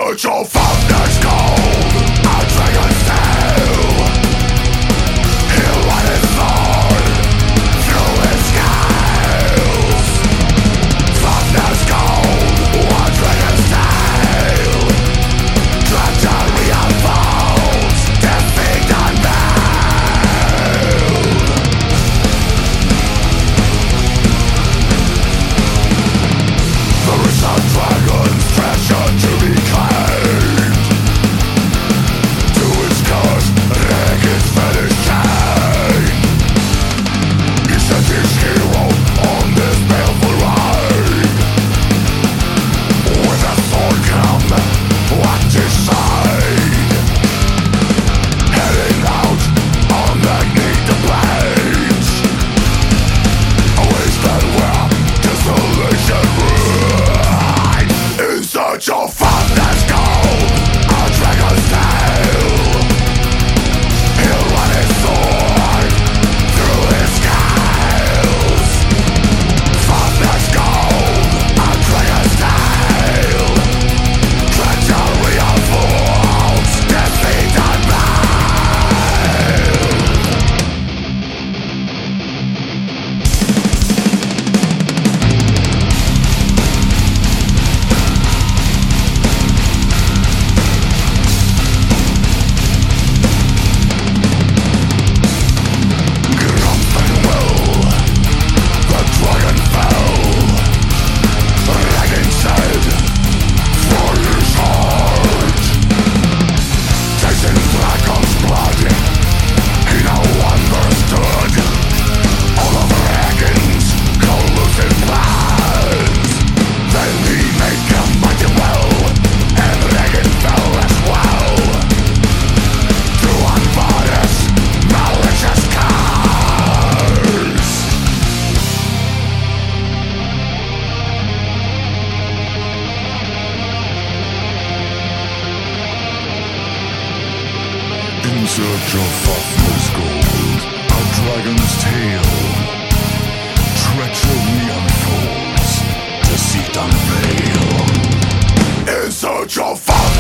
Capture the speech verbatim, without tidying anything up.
search of founders gold, a dragon's tail. He'll run his sword through his scales. Founders gold, a dragon's tail. Treachery unfolds, defeat unveiled. There is a dragon's treasure to be claimed. To its curse, wreck its fetish chain. He sent his hero on this baleful ride. With a sword come at his side, heading out on magnetic blades. A wasteland where desolation rides. In search of founder's gold, a dragon's tail. He'll run his sword through his scales. Founder's gold, a dragon's tail. Treachery unfolds, defeat unveiled. Grumpy will, the dragon fell. Dragon said, for his heart. Tasting dragon's blood, he now understood all of Dragon's collusive plans. Then he made a mighty well, and Dragon fell as well to unbodies malicious curse. In search of Fafnir's gold, a dragon's tail. Treachery unfolds, deceit unveil. In search of Fafnir's